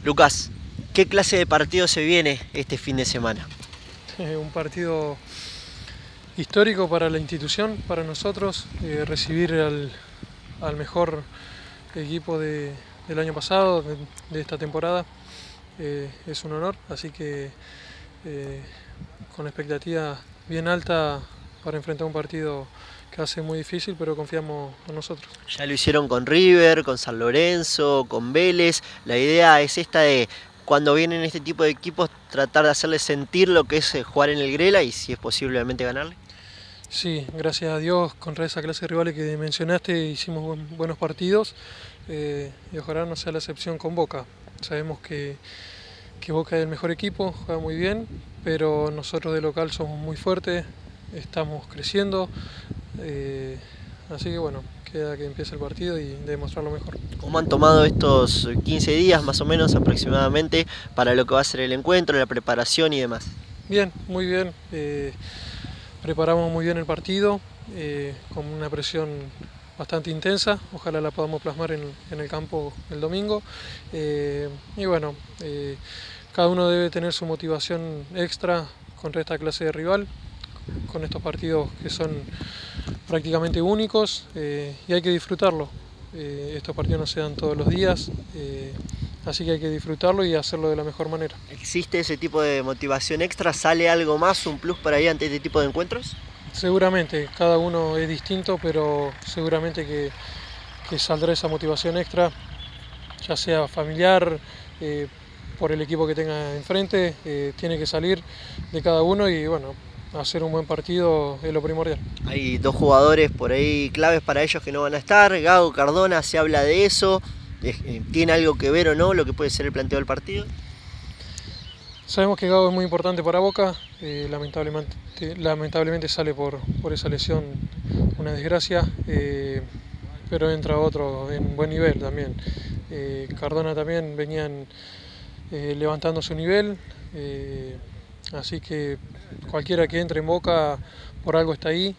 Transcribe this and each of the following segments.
Lucas, ¿qué clase de partido se viene este fin de semana? Un partido histórico para la institución, para nosotros, recibir al mejor equipo del año pasado, de esta temporada, es un honor, así que con expectativa bien alta para enfrentar un partido que va a ser muy difícil, pero confiamos en nosotros. Ya lo hicieron con River, con San Lorenzo, con Vélez. La idea es esta de, cuando vienen este tipo de equipos, tratar de hacerles sentir lo que es jugar en el Grela y, si es posible, obviamente ganarle. Sí, gracias a Dios, contra esa clase de rivales que mencionaste, hicimos buenos partidos y ojalá no sea la excepción con Boca. Sabemos que Boca es el mejor equipo, juega muy bien, pero nosotros de local somos muy fuertes, estamos creciendo, así que bueno, queda que empiece el partido y demostrar lo mejor. ¿Cómo han tomado estos 15 días más o menos aproximadamente para lo que va a ser el encuentro, la preparación y demás? Bien, muy bien. Preparamos muy bien el partido, con una presión bastante intensa, ojalá la podamos plasmar en el campo el domingo. Y bueno, cada uno debe tener su motivación extra contra esta clase de rival, con estos partidos que son prácticamente únicos, y hay que disfrutarlo. Estos partidos no se dan todos los días, así que hay que disfrutarlo y hacerlo de la mejor manera. ¿Existe ese tipo de motivación extra? ¿Sale algo más, un plus para ahí ante este tipo de encuentros? Seguramente, cada uno es distinto, pero seguramente que saldrá esa motivación extra, ya sea familiar, por el equipo que tenga enfrente, tiene que salir de cada uno y bueno, hacer un buen partido es lo primordial. Hay dos jugadores por ahí claves para ellos que no van a estar, Gago, Cardona, se habla de eso. ¿Tiene algo que ver o no lo que puede ser el planteo del partido? Sabemos que Gago es muy importante para Boca, lamentablemente sale por esa lesión, una desgracia, pero entra otro en buen nivel también. Cardona también venían levantando su nivel, así que cualquiera que entre en Boca por algo está ahí.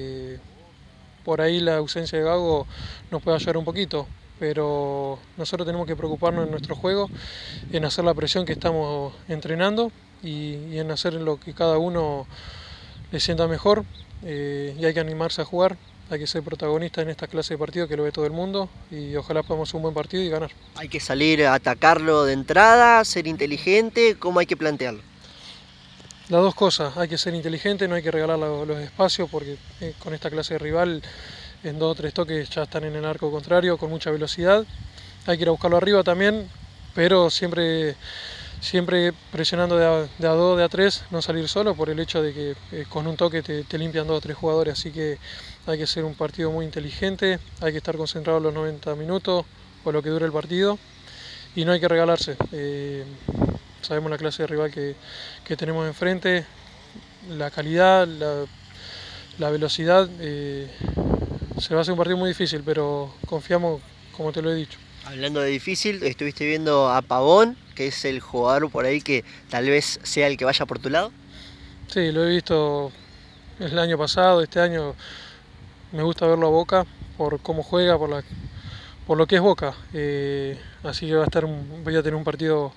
Por ahí la ausencia de Gago nos puede ayudar un poquito, pero nosotros tenemos que preocuparnos en nuestro juego, en hacer la presión que estamos entrenando y en hacer lo que cada uno le sienta mejor, y hay que animarse a jugar, hay que ser protagonista en esta clase de partido que lo ve todo el mundo y ojalá podamos hacer un buen partido y ganar. ¿Hay que salir a atacarlo de entrada, ser inteligente? ¿Cómo hay que plantearlo? Las dos cosas, hay que ser inteligente, no hay que regalar los espacios porque con esta clase de rival en 2 o 3 toques ya están en el arco contrario con mucha velocidad. Hay que ir a buscarlo arriba también, pero siempre presionando de a 2, de a 3, no salir solo por el hecho de que con un toque te limpian 2 o 3 jugadores, así que hay que ser un partido muy inteligente, hay que estar concentrado los 90 minutos o lo que dure el partido y no hay que regalarse. Sabemos la clase de rival que tenemos enfrente, la calidad, la velocidad. Se va a hacer un partido muy difícil, pero confiamos, como te lo he dicho. Hablando de difícil, estuviste viendo a Pavón, que es el jugador por ahí que tal vez sea el que vaya por tu lado. Sí, lo he visto el año pasado, este año me gusta verlo a Boca por cómo juega, por lo que es Boca. Así que voy a tener un partido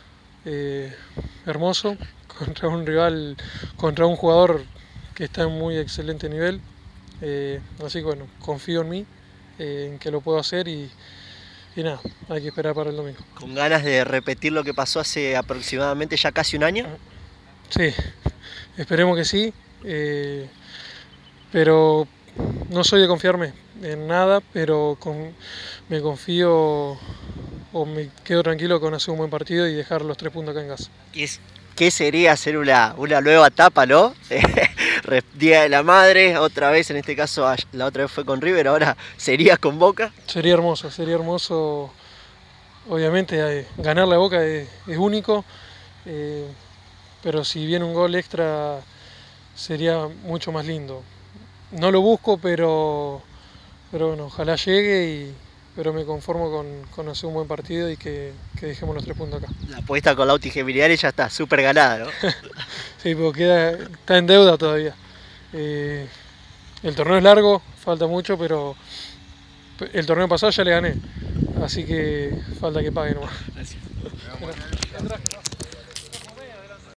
hermoso contra un rival, contra un jugador que está en muy excelente nivel, así que bueno, confío en mí, en que lo puedo hacer y nada, hay que esperar para el domingo. ¿Con ganas de repetir lo que pasó hace aproximadamente ya casi un año? Sí, esperemos que sí, pero no soy de confiarme en nada, pero me confío o me quedo tranquilo con hacer un buen partido y dejar los 3 puntos acá en casa. ¿Qué sería hacer una nueva etapa, no? Día de la Madre, otra vez, en este caso la otra vez fue con River, ahora sería con Boca. Sería hermoso, obviamente ganarle a Boca es único, pero si viene un gol extra sería mucho más lindo. No lo busco, pero bueno, ojalá llegue, pero me conformo con hacer un buen partido y que dejemos los 3 puntos acá. La apuesta con Lauti Gemiliani ya está súper ganada, ¿no? Sí, porque está en deuda todavía. El torneo es largo, falta mucho, pero el torneo pasado ya le gané, así que falta que pague nomás. Gracias. Mira,